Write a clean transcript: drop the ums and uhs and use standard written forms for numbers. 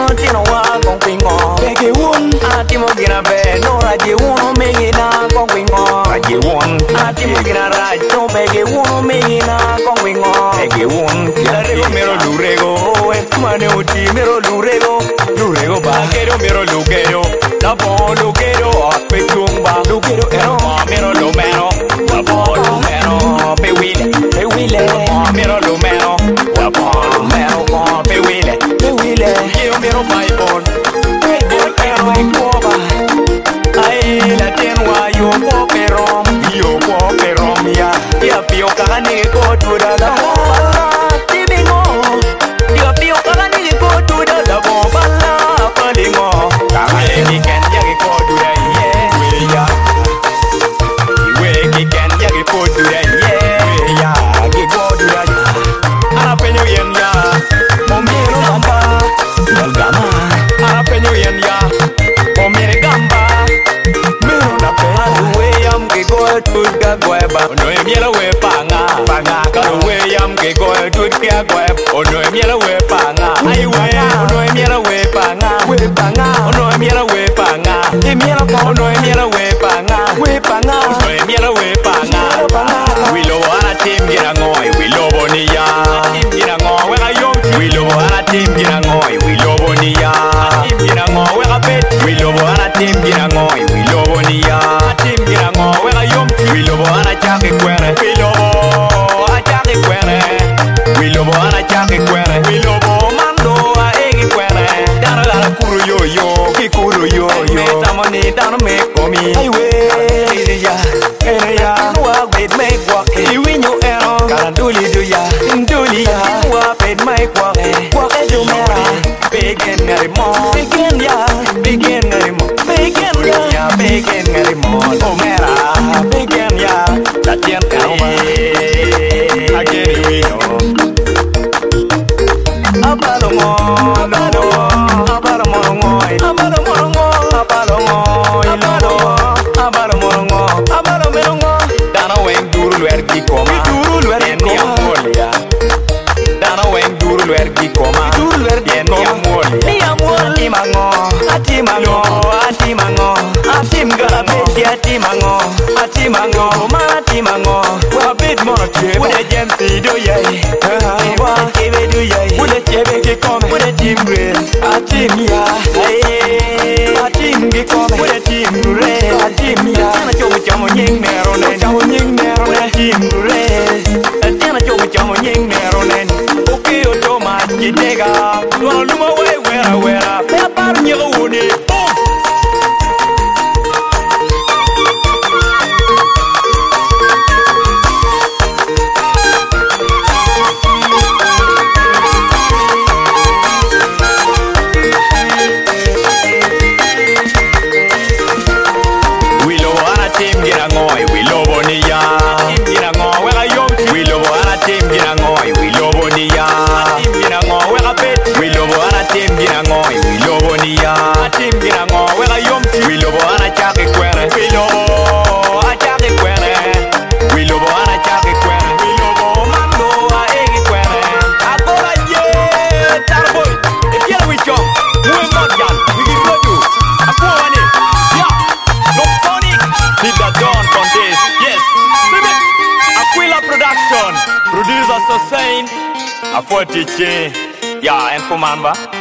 uno tino wa con pingo peke un atimo gina be no raje uno megina con pingo raje un atimo gina rajo peke uno megina con pingo peke un ya rego mero lurego e mane uti mero lurego ba quiero mero lugero la bon lugero pe chumba lugero ero mero lumero la bon lumero pe wile mero lumero la bon lumero pe wile quiero mero baibon ero en coba ai la tenwa yo perom ya pio kagani ko tura la tibingo ya pio kagani ko tura la bomba palingo kagani ni ken ya ko tura ye ya we ki ken ya ko tura ye ya ki ko tura ara penyo yen ya momiro gamba gama ara penyo yen ya momire gamba miro na pe we am ki ko tura gweba no emiela we panga ka we am ki ko tura gweba no emiela we panga ai we no emiela we panga no emiela we panga emiela no emiela we panga no emiela we panga we lo ana tim gira ngoi we lo bonia tim gira ngoi we ayo we lo ana tim gira ngoi we lo bonia tim gira ngoi we apet we lo ana tim gira ngoi we lo bonia tim gira ngoi we ayo we lo ana chake kwere we lo ana chake kwere we lo ana chake kwere we lo mando a egi kwere dara dara kuru yo me tamani dara me komi ai we ya wa bed me kwa e winyo ero karanduli do ya wa bed me kwa e do mera begin ngari mo begin ngari mo o mera begin ya la tien kauma ageri winyo abalo mo dana wen duru lwer gi koma en ni amolia dana wen duru lwer gi koma en ni amolia atimango atim garabe atimango wa bit mo che wo de jemsi do ye wa kebe do ye wo de chebe ke come wo de timbre atim ya atim ge come wo de timbre atim ya na chomo nying nero ne timbre na chomo nying nero ne oke o to ma jidega no luma we wera pe par nyo woni producer Sosain Apotiche ya en commande